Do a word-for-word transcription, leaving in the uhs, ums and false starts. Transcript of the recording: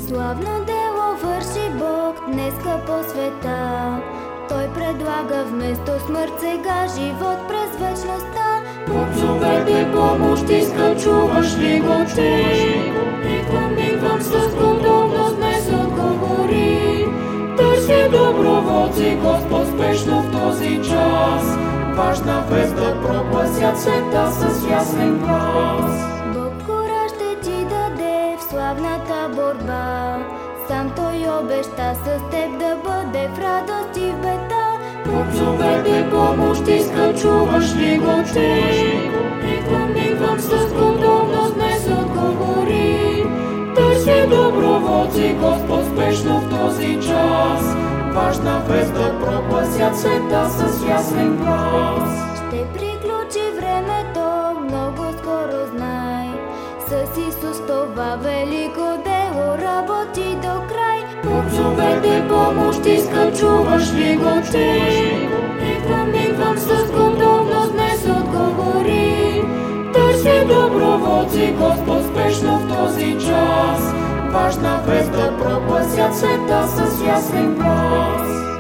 Славно дело върши Бог днеска по света. Той предлага вместо смърт сега живот през вечността. Отзовете помощ, иска, чуваш ли го ти? Идвам, идвам с готовност, днес отговори. Търси доброволци, Господ спешно в този час. Важна вест да прогласят света с ясен глас. Бог кураж ще ти даде в славната борба. Сам Той обеща с теб да бъде в радост и в беда. Отзовете помощ, иска, чуваш ли го ти? Идвам, идвам с готовност, днес отговори. Търси доброволци, Господ спешно в този час. Важна вест да прогласят света с ясен глас. Ще приключи времето, много скоро знай. С Исус това велико дело работи до край. Отзовете помощ, иска, чуваш ли го ти? Идвам, идвам с готовност, днес отговори. Търси доброволци, Господ спешно в този час. Важна вест да прогласят света с ясен глас.